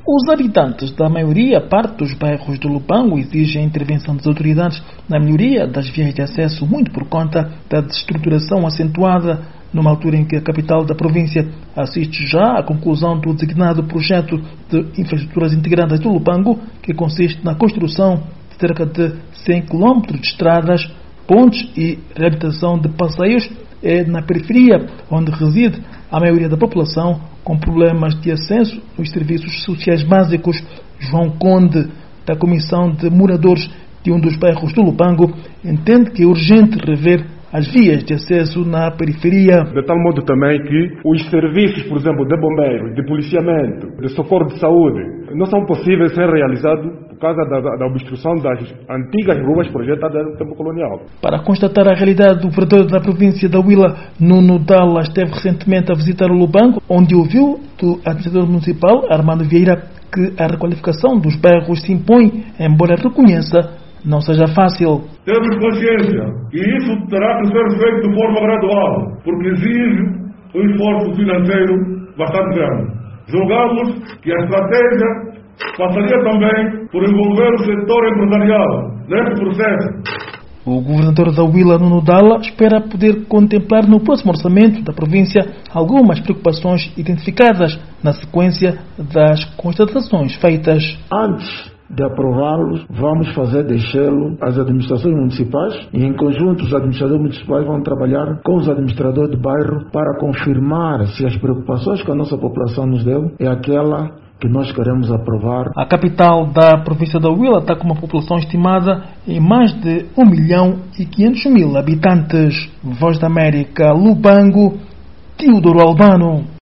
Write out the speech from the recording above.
Os habitantes da maioria parte dos bairros do Lubango exigem a intervenção das autoridades na melhoria das vias de acesso, muito por conta da desestruturação acentuada, numa altura em que a capital da província assiste já à conclusão do designado projeto de infraestruturas integradas do Lubango, que consiste na construção de cerca de 100 km de estradas, pontes e reabilitação de passeios. É na periferia onde reside a maioria da população com problemas de acesso aos serviços sociais básicos. João Conde, da Comissão de Moradores de um dos bairros do Lubango, entende que é urgente rever as vias de acesso na periferia. De tal modo também que os serviços, por exemplo, de bombeiros, de policiamento, de socorro de saúde, não são possíveis ser realizados por causa da obstrução das antigas ruas projetadas no tempo colonial. Para constatar a realidade, o vereador da província da Huila, Nuno Dalla, esteve recentemente a visitar o Lubango, onde ouviu do administrador municipal, Armando Vieira, que a requalificação dos bairros se impõe, embora reconheça não seja fácil. Temos consciência que isso terá que ser feito de forma gradual, porque exige um esforço financeiro bastante grande. Julgamos que a estratégia passaria também por envolver o setor empresarial nesse processo. O governador da Huila, Nuno Dalla, espera poder contemplar no próximo orçamento da província algumas preocupações identificadas na sequência das constatações feitas. Antes de aprová-los, vamos fazer descê-lo às administrações municipais e, em conjunto, os administradores municipais vão trabalhar com os administradores de bairro para confirmar se as preocupações que a nossa população nos deu é aquela que nós queremos aprovar. A capital da província da Huila está com uma população estimada em mais de 1.500.000 habitantes. Voz da América, Lubango, Teodoro Albano.